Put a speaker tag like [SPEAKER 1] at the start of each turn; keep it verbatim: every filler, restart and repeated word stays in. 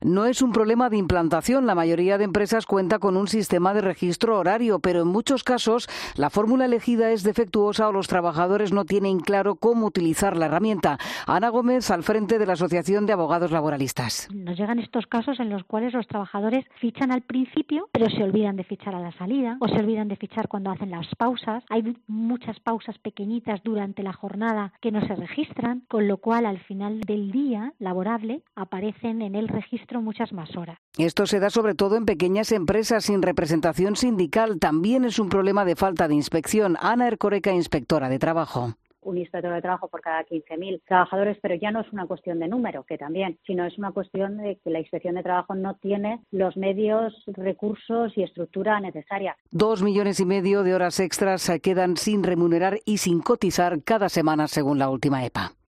[SPEAKER 1] No es un problema de implantación. La mayoría de empresas cuenta con un sistema de registro horario, pero en muchos casos la fórmula elegida es defectuosa o los trabajadores no tienen claro cómo utilizar la herramienta. Ana Gómez, al frente de la Asociación de Abogados Laboralistas.
[SPEAKER 2] Nos llegan estos casos en los cuales los trabajadores fichan al principio, pero se olvidan de fichar a la salida o se olvidan de fichar cuando hacen las pausas. Hay muchas pausas pequeñitas durante la jornada que no se registran, con lo cual al final del día laborable aparecen en el registro muchas más horas.
[SPEAKER 1] Esto se da sobre todo en pequeñas empresas sin representación sindical. También es un problema de falta de inspección. Ana Ercoreca, inspectora de trabajo.
[SPEAKER 3] Un inspector de trabajo por cada quince mil trabajadores, pero ya no es una cuestión de número, que también, sino es una cuestión de que la Inspección de Trabajo no tiene los medios, recursos y estructura necesaria.
[SPEAKER 1] Dos millones y medio de horas extras se quedan sin remunerar y sin cotizar cada semana, según la última E P A.